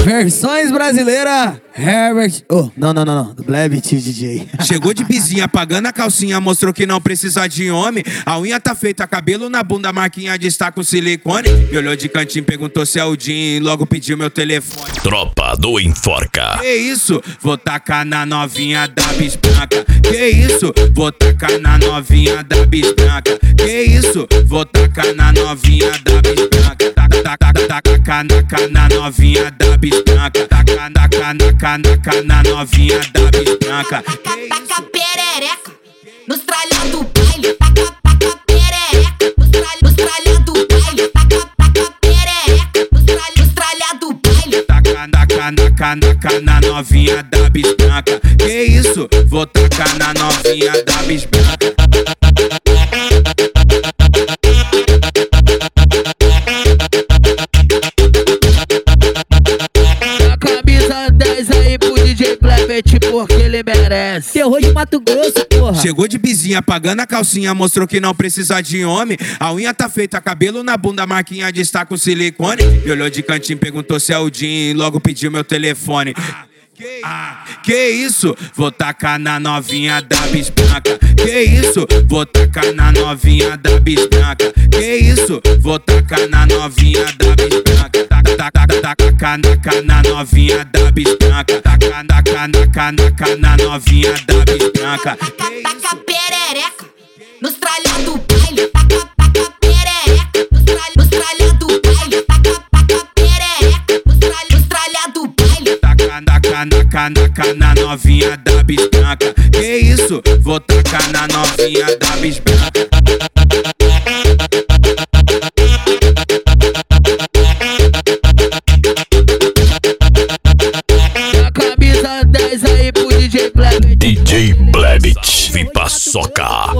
Versões brasileiras, Herbert. Oh, não, do Blebit DJ. Chegou de bizinha, pagando a calcinha, mostrou que não precisa de homem. A unha tá feita, cabelo na bunda, marquinha de estar com silicone. Me olhou de cantinho, perguntou se é o Jim, logo pediu meu telefone. Tropa do Enforca. Que isso? Vou tacar na novinha da bisbranca. Que isso? Vou tacar na novinha da bisbranca. Que isso? Vou tacar na novinha da bisbranca. Taca na novinha da bisbranca. Taca na novinha da bisbranca. Taca perereca nos tralha do baile. Taca perereca nos tralha do baile. Taca perereca nos tralha do baile. Taca na novinha da bisbranca. Que isso? Vou tacar na novinha da bisbranca. Camisa 10 aí pro DJ Blebit porque ele merece. Terror de Mato Grosso, porra. Chegou de bizinha, pagando a calcinha, mostrou que não precisa de homem. A unha tá feita, cabelo na bunda, marquinha de estar com silicone. Me olhou de cantinho, perguntou se é o Jim, logo pediu meu telefone. Que isso? Vou tacar na novinha da bisbranca. Que isso? Vou tacar na novinha da bisbranca. Que isso? Vou tacar na novinha da bisbranca. Taca na novinha da bisbranca. Taca na novinha da bisbranca. Taca perereca nos tralha do baile. Taca perereca nos tralha do baile. Taca perereca nos tralha do baile. Taca na novinha da bisbranca. Que isso? Vou tacar na novinha da bisbranca. Camisa 10 aí pro DJ Blebit. DJ Blebit, Vipaçoca.